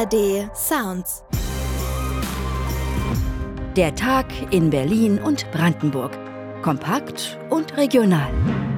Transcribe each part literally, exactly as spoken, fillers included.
R D Sounds. Der Tag in Berlin und Brandenburg. Kompakt und regional.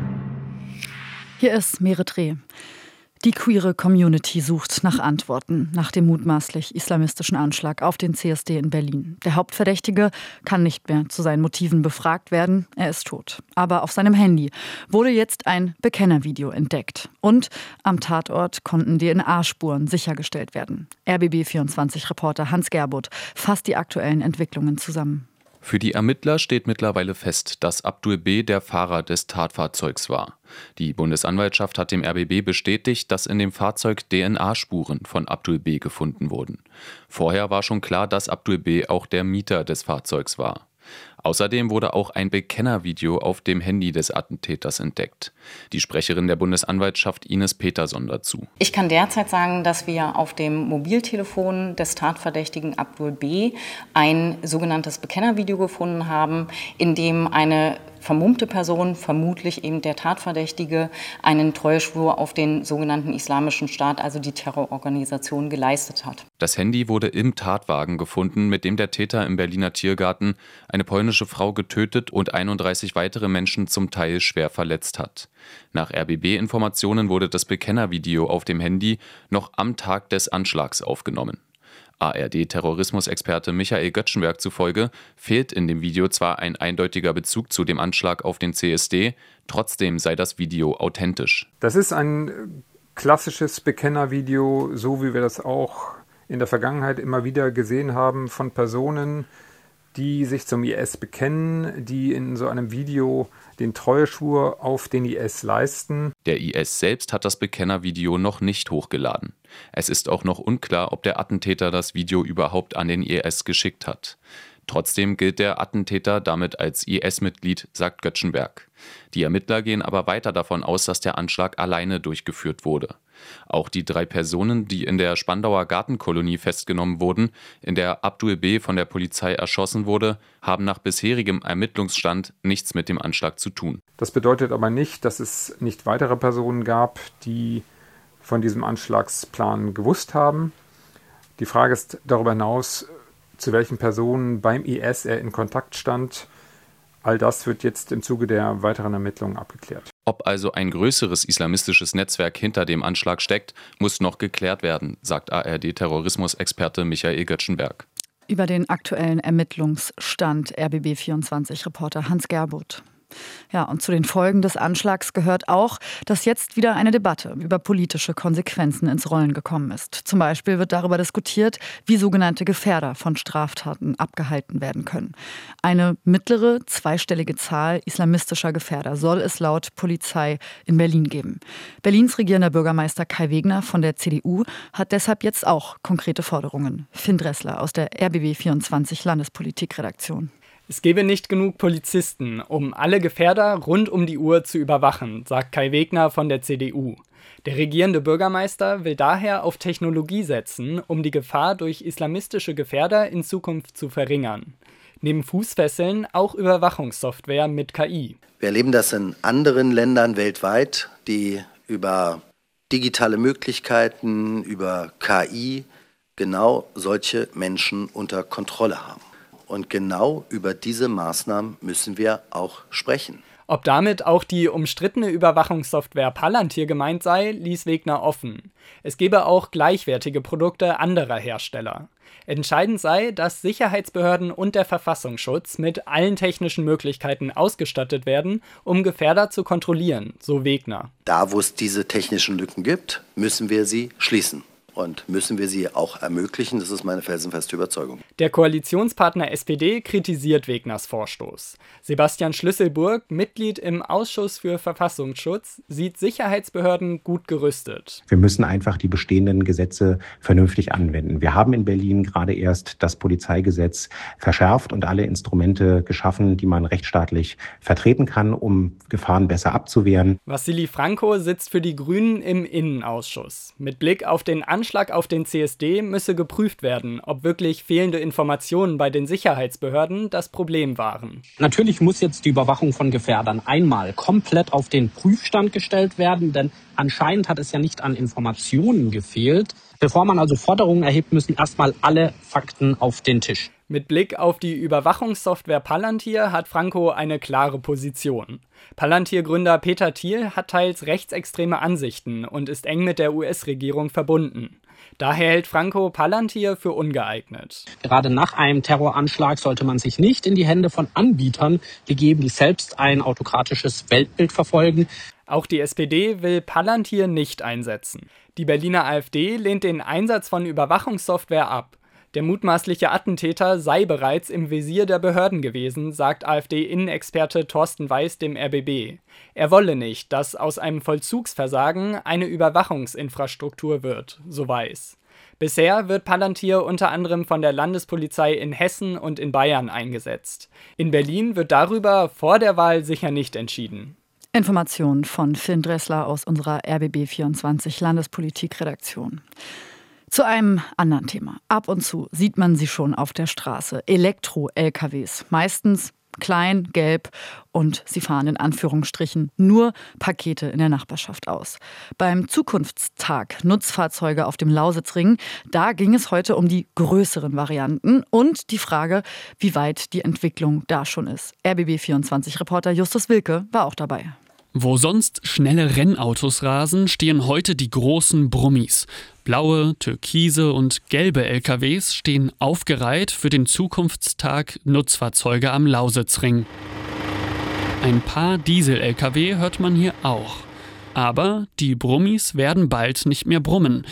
Hier ist Meretre. Die queere Community sucht nach Antworten nach dem mutmaßlich islamistischen Anschlag auf den C S D in Berlin. Der Hauptverdächtige kann nicht mehr zu seinen Motiven befragt werden. Er ist tot. Aber auf seinem Handy wurde jetzt ein Bekennervideo entdeckt. Und am Tatort konnten D N A-Spuren sichergestellt werden. R B B vierundzwanzig-Reporter Hans Gerbutt fasst die aktuellen Entwicklungen zusammen. Für die Ermittler steht mittlerweile fest, dass Abdul B. der Fahrer des Tatfahrzeugs war. Die Bundesanwaltschaft hat dem R B B bestätigt, dass in dem Fahrzeug D N A-Spuren von Abdul B. gefunden wurden. Vorher war schon klar, dass Abdul B. auch der Mieter des Fahrzeugs war. Außerdem wurde auch ein Bekennervideo auf dem Handy des Attentäters entdeckt. Die Sprecherin der Bundesanwaltschaft Ines Peterson dazu. Ich kann derzeit sagen, dass wir auf dem Mobiltelefon des Tatverdächtigen Abdul B. ein sogenanntes Bekennervideo gefunden haben, in dem eine vermummte Person, vermutlich eben der Tatverdächtige, einen Treueschwur auf den sogenannten Islamischen Staat, also die Terrororganisation, geleistet hat. Das Handy wurde im Tatwagen gefunden, mit dem der Täter im Berliner Tiergarten eine polnische Frau getötet und einunddreißig weitere Menschen zum Teil schwer verletzt hat. Nach R B B-Informationen wurde das Bekennervideo auf dem Handy noch am Tag des Anschlags aufgenommen. A R D-Terrorismusexperte Michael Göttschenberg zufolge fehlt in dem Video zwar ein eindeutiger Bezug zu dem Anschlag auf den C S D, trotzdem sei das Video authentisch. Das ist ein klassisches Bekennervideo, so wie wir das auch in der Vergangenheit immer wieder gesehen haben von Personen, die sich zum I S bekennen, die in so einem Video den Treueschwur auf den I S leisten. Der I S selbst hat das Bekennervideo noch nicht hochgeladen. Es ist auch noch unklar, ob der Attentäter das Video überhaupt an den I S geschickt hat. Trotzdem gilt der Attentäter damit als I S-Mitglied, sagt Göttschenberg. Die Ermittler gehen aber weiter davon aus, dass der Anschlag alleine durchgeführt wurde. Auch die drei Personen, die in der Spandauer Gartenkolonie festgenommen wurden, in der Abdul B. von der Polizei erschossen wurde, haben nach bisherigem Ermittlungsstand nichts mit dem Anschlag zu tun. Das bedeutet aber nicht, dass es nicht weitere Personen gab, die von diesem Anschlagsplan gewusst haben. Die Frage ist darüber hinaus, zu welchen Personen beim I S er in Kontakt stand. All das wird jetzt im Zuge der weiteren Ermittlungen abgeklärt. Ob also ein größeres islamistisches Netzwerk hinter dem Anschlag steckt, muss noch geklärt werden, sagt A R D-Terrorismusexperte Michael Göttschenberg. Über den aktuellen Ermittlungsstand R B B vierundzwanzig-Reporter Hans Gerbutt. Ja, und zu den Folgen des Anschlags gehört auch, dass jetzt wieder eine Debatte über politische Konsequenzen ins Rollen gekommen ist. Zum Beispiel wird darüber diskutiert, wie sogenannte Gefährder von Straftaten abgehalten werden können. Eine mittlere, zweistellige Zahl islamistischer Gefährder soll es laut Polizei in Berlin geben. Berlins regierender Bürgermeister Kai Wegner von der C D U hat deshalb jetzt auch konkrete Forderungen. Finn Dressler aus der R B B vierundzwanzig Landespolitikredaktion. Es gebe nicht genug Polizisten, um alle Gefährder rund um die Uhr zu überwachen, sagt Kai Wegner von der C D U. Der regierende Bürgermeister will daher auf Technologie setzen, um die Gefahr durch islamistische Gefährder in Zukunft zu verringern. Neben Fußfesseln auch Überwachungssoftware mit K I. Wir erleben das in anderen Ländern weltweit, die über digitale Möglichkeiten, über K I genau solche Menschen unter Kontrolle haben. Und genau über diese Maßnahmen müssen wir auch sprechen. Ob damit auch die umstrittene Überwachungssoftware Palantir gemeint sei, ließ Wegner offen. Es gebe auch gleichwertige Produkte anderer Hersteller. Entscheidend sei, dass Sicherheitsbehörden und der Verfassungsschutz mit allen technischen Möglichkeiten ausgestattet werden, um Gefährder zu kontrollieren, so Wegner. Da, wo es diese technischen Lücken gibt, müssen wir sie schließen. Und müssen wir sie auch ermöglichen, das ist meine felsenfeste Überzeugung. Der Koalitionspartner S P D kritisiert Wegners Vorstoß. Sebastian Schlüsselburg, Mitglied im Ausschuss für Verfassungsschutz, sieht Sicherheitsbehörden gut gerüstet. Wir müssen einfach die bestehenden Gesetze vernünftig anwenden. Wir haben in Berlin gerade erst das Polizeigesetz verschärft und alle Instrumente geschaffen, die man rechtsstaatlich vertreten kann, um Gefahren besser abzuwehren. Wassili Franco sitzt für die Grünen im Innenausschuss. Mit Blick auf den Anschlag auf den C S D müsse geprüft werden, ob wirklich fehlende Informationen bei den Sicherheitsbehörden das Problem waren. Natürlich muss jetzt die Überwachung von Gefährdern einmal komplett auf den Prüfstand gestellt werden, denn anscheinend hat es ja nicht an Informationen gefehlt. Bevor man also Forderungen erhebt, müssen erstmal alle Fakten auf den Tisch. Mit Blick auf die Überwachungssoftware Palantir hat Franco eine klare Position. Palantir-Gründer Peter Thiel hat teils rechtsextreme Ansichten und ist eng mit der U S-Regierung verbunden. Daher hält Franco Palantir für ungeeignet. Gerade nach einem Terroranschlag sollte man sich nicht in die Hände von Anbietern begeben, die selbst ein autokratisches Weltbild verfolgen. Auch die S P D will Palantir nicht einsetzen. Die Berliner AfD lehnt den Einsatz von Überwachungssoftware ab. Der mutmaßliche Attentäter sei bereits im Visier der Behörden gewesen, sagt AfD-Innenexperte Thorsten Weiß dem R B B. Er wolle nicht, dass aus einem Vollzugsversagen eine Überwachungsinfrastruktur wird, so Weiß. Bisher wird Palantir unter anderem von der Landespolizei in Hessen und in Bayern eingesetzt. In Berlin wird darüber vor der Wahl sicher nicht entschieden. Informationen von Finn Dressler aus unserer R B B vierundzwanzig Landespolitik-Redaktion. Zu einem anderen Thema. Ab und zu sieht man sie schon auf der Straße. Elektro-L K Ws. Meistens klein, gelb und sie fahren in Anführungsstrichen nur Pakete in der Nachbarschaft aus. Beim Zukunftstag Nutzfahrzeuge auf dem Lausitzring, da ging es heute um die größeren Varianten und die Frage, wie weit die Entwicklung da schon ist. R B B vierundzwanzig-Reporter Justus Wilke war auch dabei. Wo sonst schnelle Rennautos rasen, stehen heute die großen Brummis. Blaue, türkise und gelbe L K Ws stehen aufgereiht für den Zukunftstag Nutzfahrzeuge am Lausitzring. Ein paar Diesel-L K W hört man hier auch. Aber die Brummis werden bald nicht mehr brummen,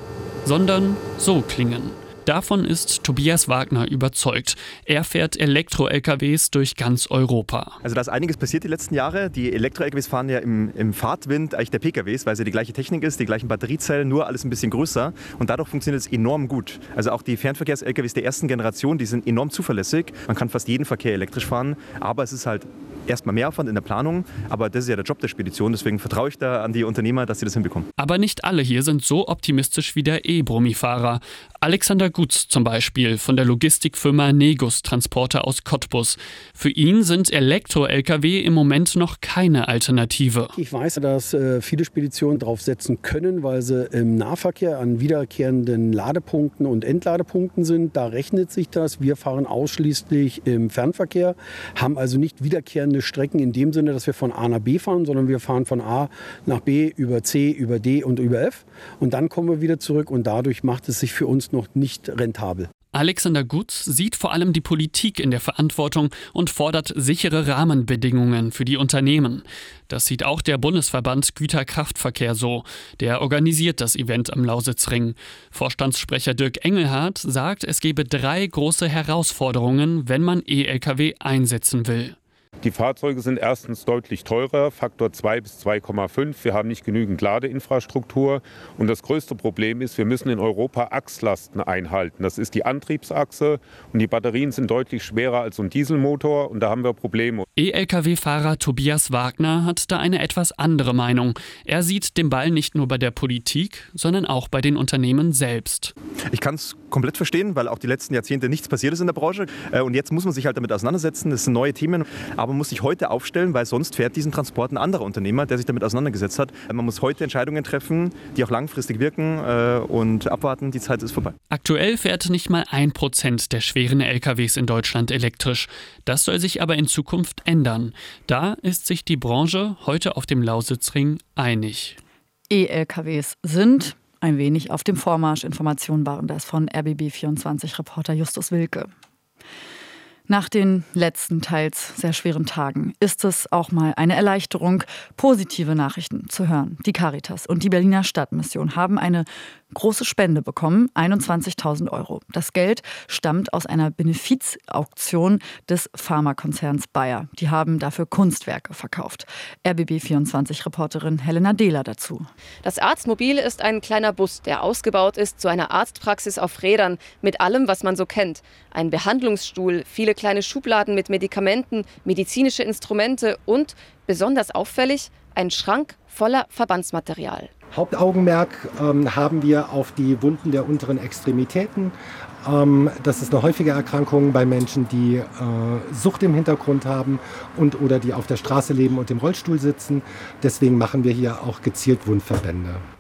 sondern so klingen. Davon ist Tobias Wagner überzeugt. Er fährt Elektro-L K Ws durch ganz Europa. Also da ist einiges passiert die letzten Jahre. Die Elektro-L K Ws fahren ja im, im Fahrtwind eigentlich der P K Ws, weil es ja die gleiche Technik ist, die gleichen Batteriezellen, nur alles ein bisschen größer. Und dadurch funktioniert es enorm gut. Also auch die Fernverkehrs-L K Ws der ersten Generation, die sind enorm zuverlässig. Man kann fast jeden Verkehr elektrisch fahren, aber es ist halt erstmal Mehraufwand in der Planung. Aber das ist ja der Job der Spedition, deswegen vertraue ich da an die Unternehmer, dass sie das hinbekommen. Aber nicht alle hier sind so optimistisch wie der E-Brummi-Fahrer. Alexander Gutz zum Beispiel von der Logistikfirma Negus Transporter aus Cottbus. Für ihn sind Elektro-L K W im Moment noch keine Alternative. Ich weiß, dass äh, viele Speditionen darauf setzen können, weil sie im Nahverkehr an wiederkehrenden Ladepunkten und Entladepunkten sind. Da rechnet sich das. Wir fahren ausschließlich im Fernverkehr, haben also nicht wiederkehrende Strecken in dem Sinne, dass wir von A nach B fahren, sondern wir fahren von A nach B über C, über D und über F. Und dann kommen wir wieder zurück und dadurch macht es sich für uns noch nicht rentabel. Alexander Gutz sieht vor allem die Politik in der Verantwortung und fordert sichere Rahmenbedingungen für die Unternehmen. Das sieht auch der Bundesverband Güterkraftverkehr so. Der organisiert das Event am Lausitzring. Vorstandssprecher Dirk Engelhardt sagt, es gebe drei große Herausforderungen, wenn man E-L K W einsetzen will. Die Fahrzeuge sind erstens deutlich teurer, Faktor zwei bis zwei Komma fünf. Wir haben nicht genügend Ladeinfrastruktur. Und das größte Problem ist, wir müssen in Europa Achslasten einhalten. Das ist die Antriebsachse und die Batterien sind deutlich schwerer als ein Dieselmotor und da haben wir Probleme. E-L K W-Fahrer Tobias Wagner hat da eine etwas andere Meinung. Er sieht den Ball nicht nur bei der Politik, sondern auch bei den Unternehmen selbst. Ich kann es komplett verstehen, weil auch die letzten Jahrzehnte nichts passiert ist in der Branche. Und jetzt muss man sich halt damit auseinandersetzen. Das sind neue Themen. Aber man muss sich heute aufstellen, weil sonst fährt diesen Transport ein anderer Unternehmer, der sich damit auseinandergesetzt hat. Man muss heute Entscheidungen treffen, die auch langfristig wirken und abwarten. Die Zeit ist vorbei. Aktuell fährt nicht mal ein Prozent der schweren L K Ws in Deutschland elektrisch. Das soll sich aber in Zukunft ändern. Da ist sich die Branche heute auf dem Lausitzring einig. E-L K Ws sind ein wenig auf dem Vormarsch. Informationen waren das von R B B vierundzwanzig-Reporter Justus Wilke. Nach den letzten, teils sehr schweren Tagen ist es auch mal eine Erleichterung, positive Nachrichten zu hören. Die Caritas und die Berliner Stadtmission haben eine große Spende bekommen, einundzwanzigtausend Euro. Das Geld stammt aus einer Benefizauktion des Pharmakonzerns Bayer. Die haben dafür Kunstwerke verkauft. R B B vierundzwanzig-Reporterin Helena Dehler dazu. Das Arztmobil ist ein kleiner Bus, der ausgebaut ist zu einer Arztpraxis auf Rädern mit allem, was man so kennt. Ein Behandlungsstuhl, viele kleine Schubladen mit Medikamenten, medizinische Instrumente und, besonders auffällig, ein Schrank voller Verbandsmaterial. Hauptaugenmerk ähm, haben wir auf die Wunden der unteren Extremitäten. Ähm, das ist eine häufige Erkrankung bei Menschen, die äh, Sucht im Hintergrund haben und oder die auf der Straße leben und im Rollstuhl sitzen. Deswegen machen wir hier auch gezielt Wundverbände.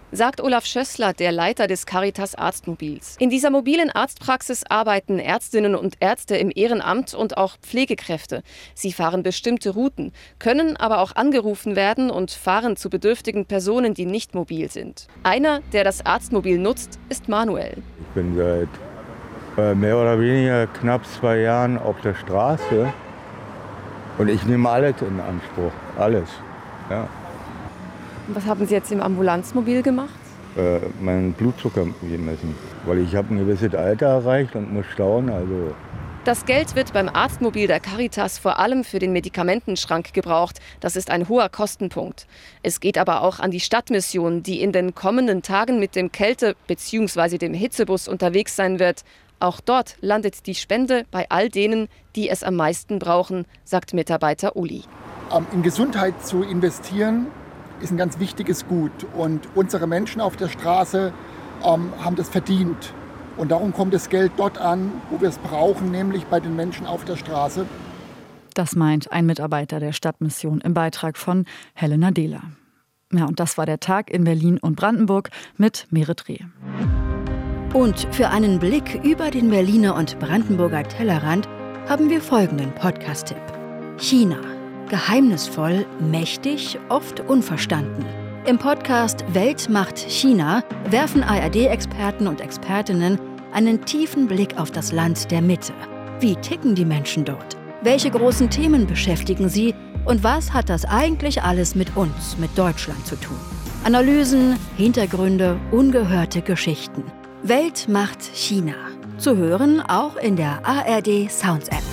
sagt Olaf Schössler, der Leiter des Caritas Arztmobils. In dieser mobilen Arztpraxis arbeiten Ärztinnen und Ärzte im Ehrenamt und auch Pflegekräfte. Sie fahren bestimmte Routen, können aber auch angerufen werden und fahren zu bedürftigen Personen, die nicht mobil sind. Einer, der das Arztmobil nutzt, ist Manuel. Ich bin seit äh, mehr oder weniger knapp zwei Jahren auf der Straße und ich nehme alles in Anspruch, alles. Ja. Was haben Sie jetzt im Ambulanzmobil gemacht? Äh, meinen Blutzucker gemessen, weil ich habe ein gewisses Alter erreicht und muss schauen. Also. Das Geld wird beim Arztmobil der Caritas vor allem für den Medikamentenschrank gebraucht. Das ist ein hoher Kostenpunkt. Es geht aber auch an die Stadtmission, die in den kommenden Tagen mit dem Kälte- bzw. dem Hitzebus unterwegs sein wird. Auch dort landet die Spende bei all denen, die es am meisten brauchen, sagt Mitarbeiter Uli. In Gesundheit zu investieren ist ein ganz wichtiges Gut. Und unsere Menschen auf der Straße ähm, haben das verdient. Und darum kommt das Geld dort an, wo wir es brauchen, nämlich bei den Menschen auf der Straße. Das meint ein Mitarbeiter der Stadtmission im Beitrag von Helena Dehler. Ja, und das war der Tag in Berlin und Brandenburg mit Merit Reh. Und für einen Blick über den Berliner und Brandenburger Tellerrand haben wir folgenden Podcast-Tipp. China. Geheimnisvoll, mächtig, oft unverstanden. Im Podcast Welt macht China werfen A R D-Experten und Expertinnen einen tiefen Blick auf das Land der Mitte. Wie ticken die Menschen dort? Welche großen Themen beschäftigen sie? Und was hat das eigentlich alles mit uns, mit Deutschland zu tun? Analysen, Hintergründe, ungehörte Geschichten. Welt macht China. Zu hören auch in der A R D Sounds App.